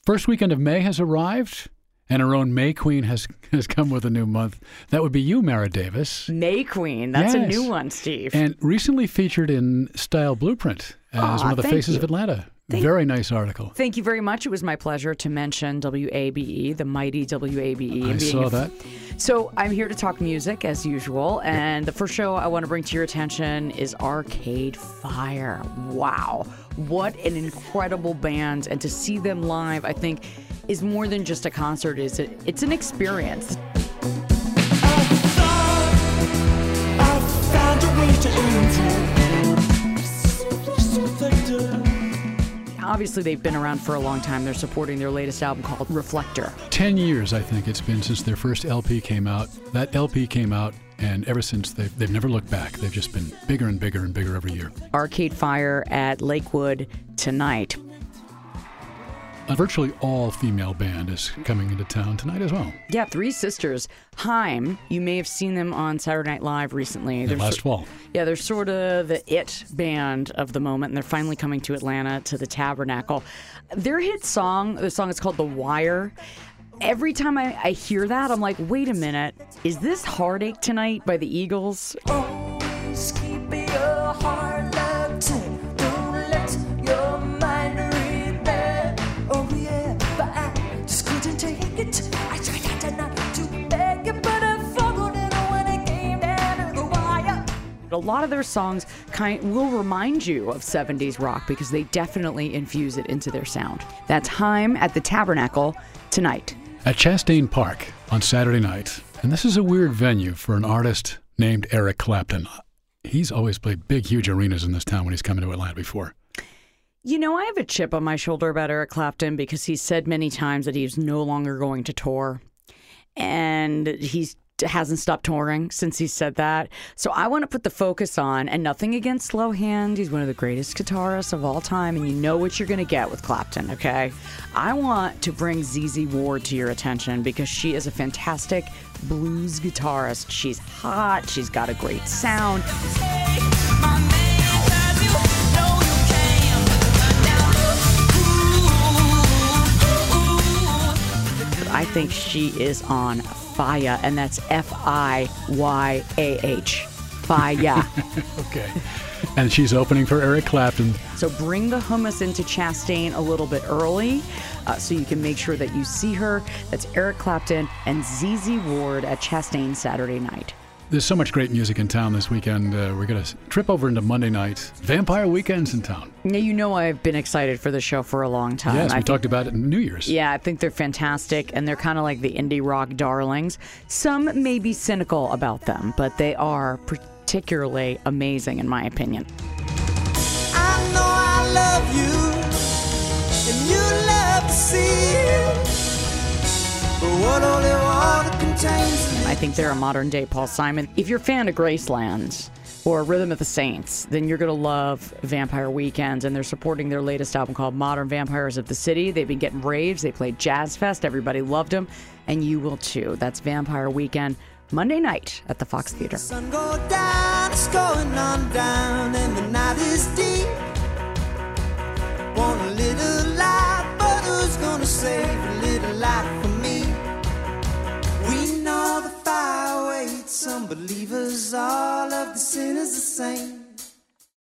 First weekend of May has arrived, and our own May Queen has come with a new month. That would be you, Mara Davis. May Queen. That's Yes. a new one, Steve. And recently featured in Style Blueprint as one of the thank faces you. of Atlanta. Very nice article. Thank you very much. It was my pleasure to mention WABE, the mighty WABE. I saw that. So I'm here to talk music as usual, and the first show I want to bring to your attention is Arcade Fire. Wow, what an incredible band, and to see them live, I think, is more than just a concert. It's an experience. Obviously, they've been around for a long time. They're supporting their latest album called Reflector. 10 years, I think it's been since their first LP came out. That LP came out, and ever since, they've never looked back. They've just been bigger and bigger and bigger every year. Arcade Fire at Lakewood tonight. A virtually all-female band is coming into town tonight as well. Yeah, three sisters. Haim, you may have seen them on Saturday Night Live recently. Last fall. Yeah, they're sort of the it band of the moment, and they're finally coming to Atlanta, to the Tabernacle. Their hit song, the song is called The Wire. Every time I hear that, I'm like, wait a minute, is this Heartache Tonight by the Eagles? Always keep your heart locked in. Don't let your mind read that. Oh yeah, but I just couldn't take it. I tried not to beg you, but I forgot it when it came down to the wire. A lot of their songs will remind you of 70s rock because they definitely infuse it into their sound. That's Haim at the Tabernacle tonight. At Chastain Park on Saturday night. And this is a weird venue for an artist named Eric Clapton. He's always played big, huge arenas in this town when he's come to Atlanta before. You know, I have a chip on my shoulder about Eric Clapton because he's said many times that he's no longer going to tour. And he's hasn't stopped touring since he said that. So I want to put the focus on, and nothing against Lowhand. He's one of the greatest guitarists of all time, and you know what you're going to get with Clapton, okay? I want to bring ZZ Ward to your attention because she is a fantastic blues guitarist. She's hot. She's got a great sound. I think she is on fire, and that's Fiyah. Fire. Okay. And she's opening for Eric Clapton. So bring the hummus into Chastain a little bit early so you can make sure that you see her. That's Eric Clapton and ZZ Ward at Chastain Saturday night. There's so much great music in town this weekend. We're going to trip over into Monday night. Vampire Weekend's in town. Now, you know I've been excited for the show for a long time. Yes, we talked about it in New Year's. Yeah, I think they're fantastic, and they're kind of like the indie rock darlings. Some may be cynical about them, but they are particularly amazing, in my opinion. I know I love you, and you love to see it. But what only water contains. I think they're a modern-day Paul Simon. If you're a fan of Graceland or Rhythm of the Saints, then you're going to love Vampire Weekend, and they're supporting their latest album called Modern Vampires of the City. They've been getting raves. They played Jazz Fest. Everybody loved them, and you will too. That's Vampire Weekend, Monday night at the Fox Theater. Sun go down, it's going on down, and the night is deep. Want a little light, but who's gonna save a little light for me? We know the fire waits, some believers, all of the sinners the same.